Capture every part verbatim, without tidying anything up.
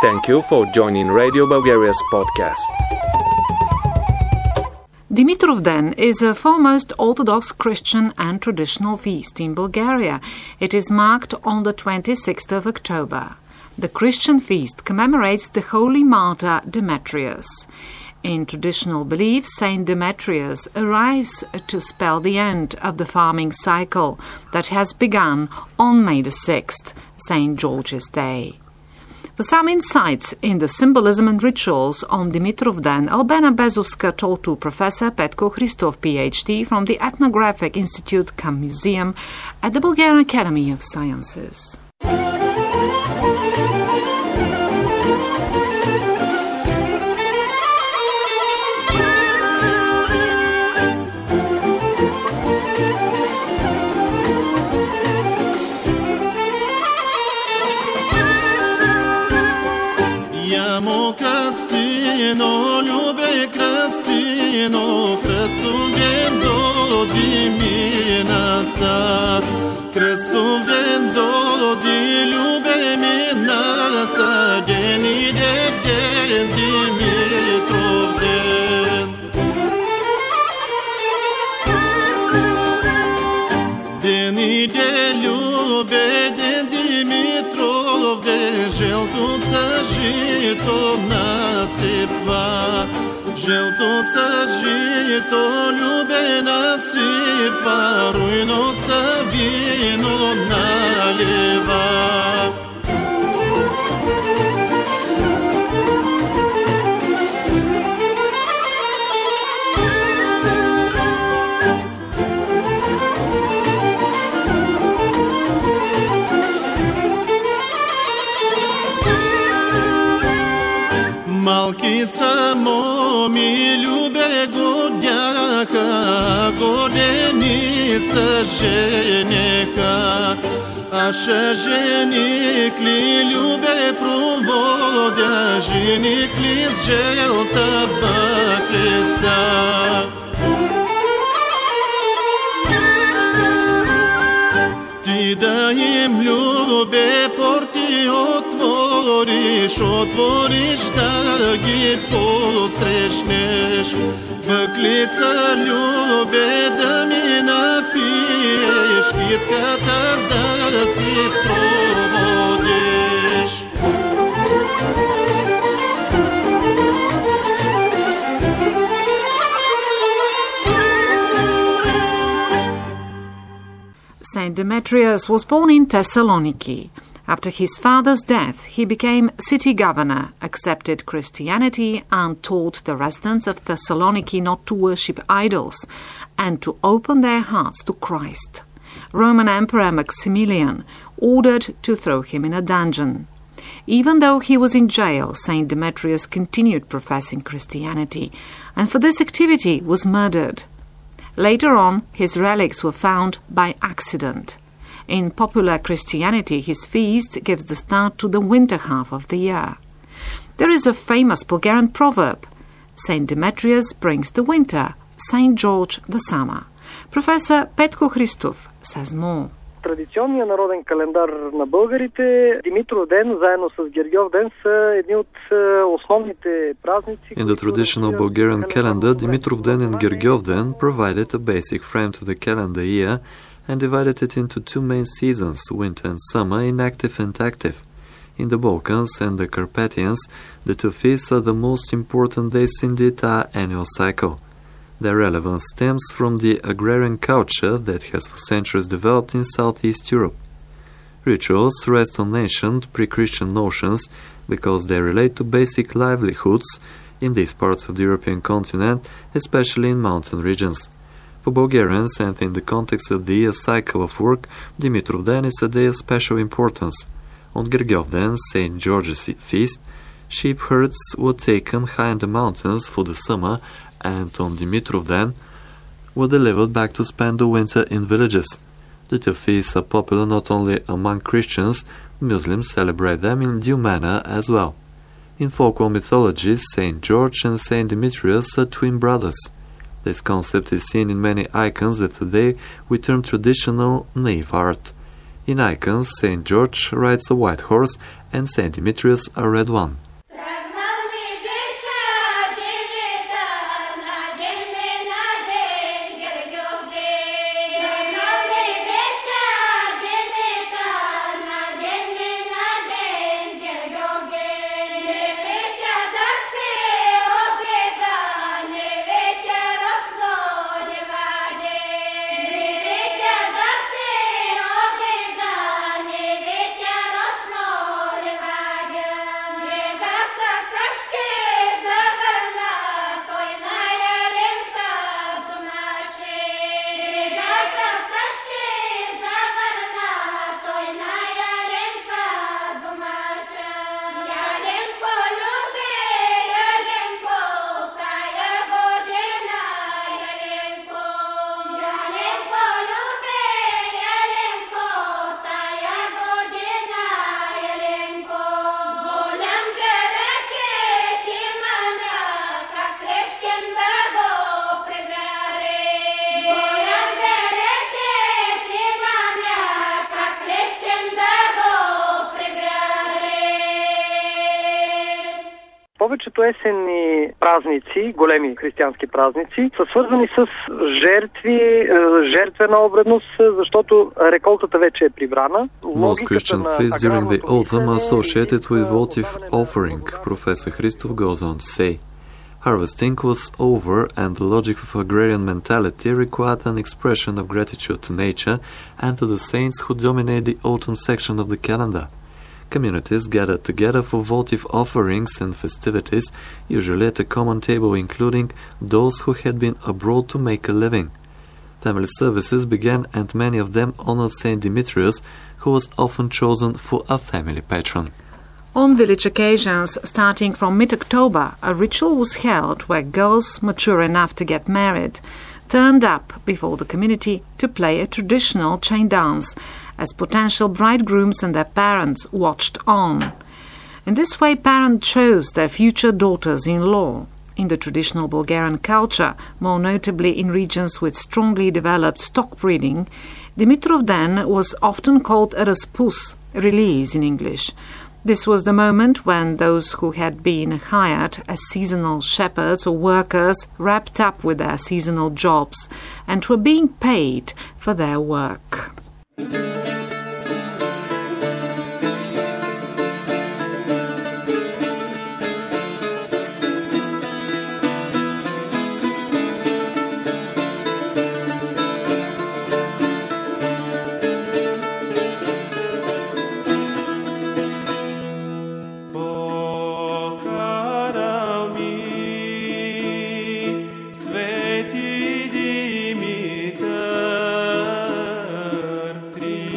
Thank you for joining Radio Bulgaria's podcast. Dimitrovden is a foremost Orthodox Christian and traditional feast in Bulgaria. It is marked on the twenty-sixth of October. The Christian feast commemorates the holy martyr Demetrius. In traditional belief, Saint Demetrius arrives to spell the end of the farming cycle that has begun on May the sixth, Saint George's Day. For some insights in the symbolism and rituals on Dimitrovden, Albena Bezovska told to Professor Petko Christov, P H D, from the Ethnographic Institute cum Museum at the Bulgarian Academy of Sciences. Кръстино, любе кръстино, кръстовен доди мина са. Кръстовен доди, любе мина са, ден и ден, ден, Димитров ден. Ден и ден, любе ден, Димитров ден, жълто са жито насипва, жълто са жито, любе насипва, руйно са вино налива. Малки само ми любе годяха, годени са женеха. Аша жених ли любе проводя, жених ли с желта бакреца. Ти да им любе порти отвориш, отвориш да ги посрещнеш. Въклица любе да ми напиеш, китката да си проводиш. Saint Demetrius was born in Thessaloniki. After his father's death, he became city governor, accepted Christianity, and taught the residents of Thessaloniki not to worship idols and to open their hearts to Christ. Roman Emperor Maximilian ordered to throw him in a dungeon. Even though he was in jail, Saint Demetrius continued professing Christianity, and for this activity was murdered. Later on, his relics were found by accident. In popular Christianity, his feast gives the start to the winter half of the year. There is a famous Bulgarian proverb, Saint Demetrius brings the winter, Saint George the summer. Professor Petko Christov says more. Традиционният народен календар на българите, Димитров ден, заедно с Гергьов ден, са едни от основните празници. In the traditional Bulgarian calendar, Dimitrov Den and Gergyov Den provided a basic frame to the calendar year and divided it into two main seasons, winter and summer, inactive and active. In the Balkans and the Carpathians, the two feasts are the most important days in the entire annual cycle. Their relevance stems from the agrarian culture that has for centuries developed in Southeast Europe. Rituals rest on ancient, pre-Christian notions because they relate to basic livelihoods in these parts of the European continent, especially in mountain regions. For Bulgarians, and in the context of the year cycle of work, Dimitrov Den is a day of special importance. On Gergyov Den, Saint George's feast, sheep herds were taken high in the mountains for the summer, and on Dimitrov Den were delivered back to spend the winter in villages. The two feasts are popular not only among Christians, Muslims celebrate them in due manner as well. In folklore mythology, Saint George and Saint Demetrius are twin brothers. This concept is seen in many icons that today we term traditional nave art. In icons, Saint George rides a white horse and Saint Demetrius a red one. Повечето есенни празници, големи християнски празници, са свързани с жертви, жертвена обредност, защото реколтата вече е прибрана. Most Christian feasts during the autumn are associated with votive offering, Professor Christoph goes on to say. Harvesting was over and the logic of agrarian mentality required an expression of gratitude to nature and to the saints who dominate the autumn section of the calendar. Communities gathered together for votive offerings and festivities, usually at a common table including those who had been abroad to make a living. Family services began and many of them honored Saint Demetrius, who was often chosen for a family patron. On village occasions, starting from mid-October, a ritual was held where girls mature enough to get married turned up before the community to play a traditional chain dance, as potential bridegrooms and their parents watched on. In this way, parents chose their future daughters-in-law. In the traditional Bulgarian culture, more notably in regions with strongly developed stock breeding, Dimitrov Den was often called a raspus, release in English. This was the moment when those who had been hired as seasonal shepherds or workers wrapped up with their seasonal jobs and were being paid for their work. Свети Димитър,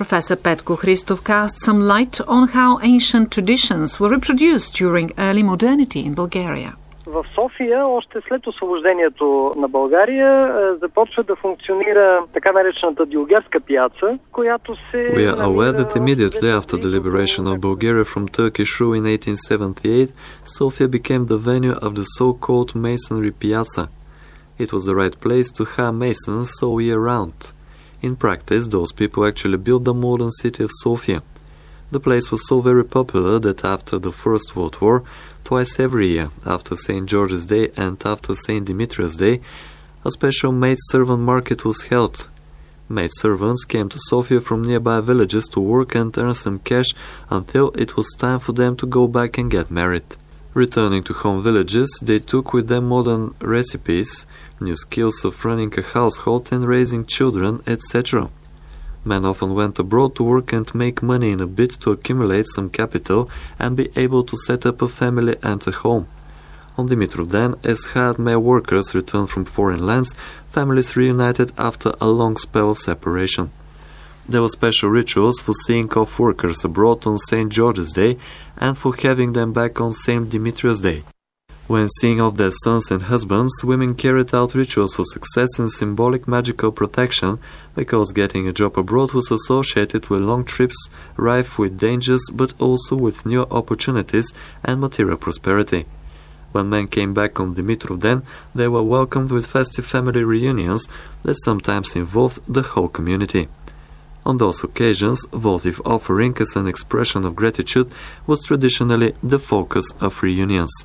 Professor Petko Hristov casts some light on how ancient traditions were reproduced during early modernity in Bulgaria. В София, още след освобождението на България, започва да функционира така наречената Дилгерска пияца, която се... We are aware that immediately after the liberation of Bulgaria from Turkish rule in eighteen seventy-eight, Sofia became the venue of the so-called Masonry Piazza. It was the right place to hire masons all year round. In practice, those people actually built the modern city of Sofia. The place was so very popular that after the First World War, twice every year, after Saint George's Day and after Saint Demetrius Day, a special maid-servant market was held. Maid-servants came to Sofia from nearby villages to work and earn some cash until it was time for them to go back and get married. Returning to home villages, they took with them modern recipes, new skills of running a household and raising children, et cetera. Men often went abroad to work and make money in a bid to accumulate some capital and be able to set up a family and a home. On Dimitrov Den, as hired male workers returned from foreign lands, families reunited after a long spell of separation. There were special rituals for seeing off workers abroad on Saint George's Day and for having them back on Saint Demetrius Day. When seeing off their sons and husbands, women carried out rituals for success and symbolic magical protection because getting a job abroad was associated with long trips rife with dangers but also with new opportunities and material prosperity. When men came back on Dimitrov Den, they were welcomed with festive family reunions that sometimes involved the whole community. On those occasions, votive offering as an expression of gratitude was traditionally the focus of reunions.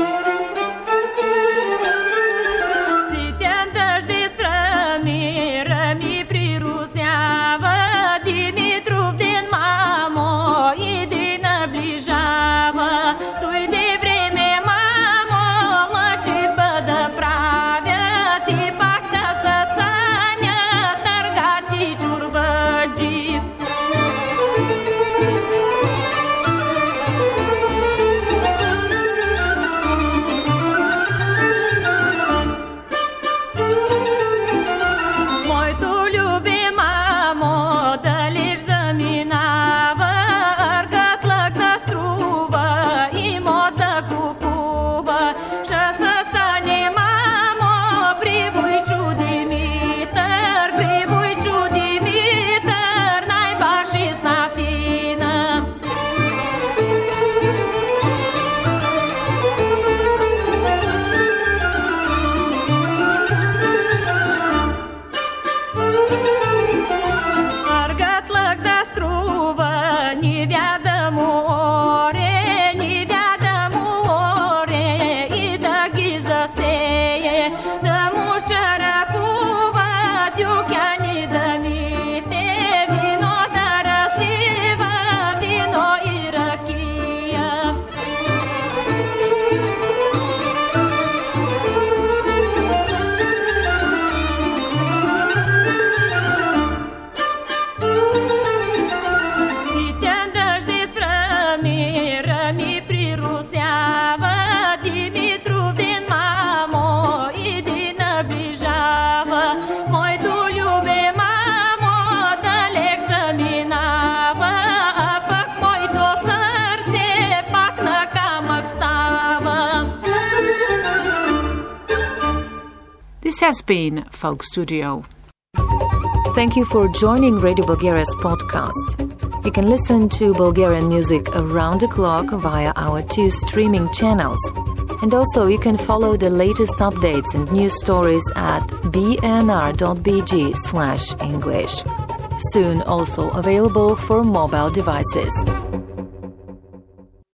This has been Folk Studio. Thank you for joining Radio Bulgaria's podcast. You can listen to Bulgarian music around the clock via our two streaming channels. And also you can follow the latest updates and news stories at b n r dot b g slash English. Soon also available for mobile devices.